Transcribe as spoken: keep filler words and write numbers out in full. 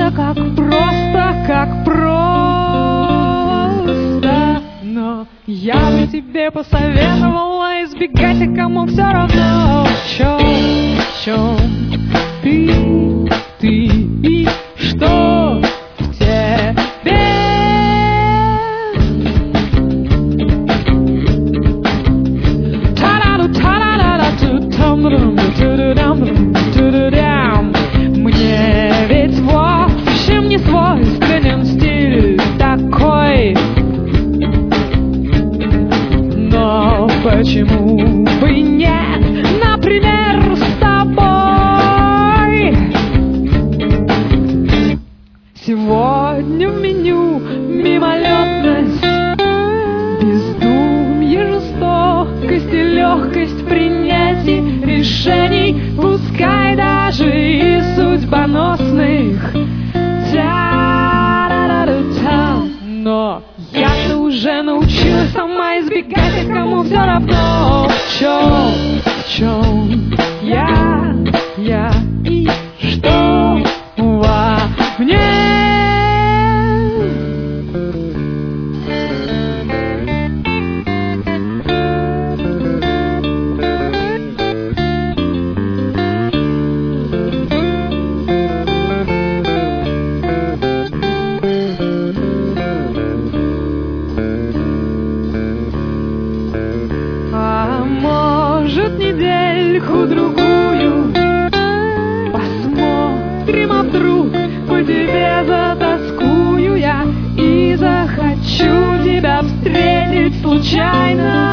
все как просто, как просто. Но я бы тебе посоветовала избегать, а кому все равно. В чем, в чем ты, ты и что в тебе. Мне ведь в общем не свойственен стиль такой. Но почему бы нет, например, с тобой? Сегодня в меню мимолетность, бездумье, жестокость и легкость в принятии решений, пускай даже и судьбоносных. Та-ра-ра-ра-та. Но я-то уже научилась сама избегать, а кому все равно. В чем, в чем я, я и что во мне. Недельку-другую посмотрим, а вдруг по тебе затоскую я и захочу тебя встретить случайно.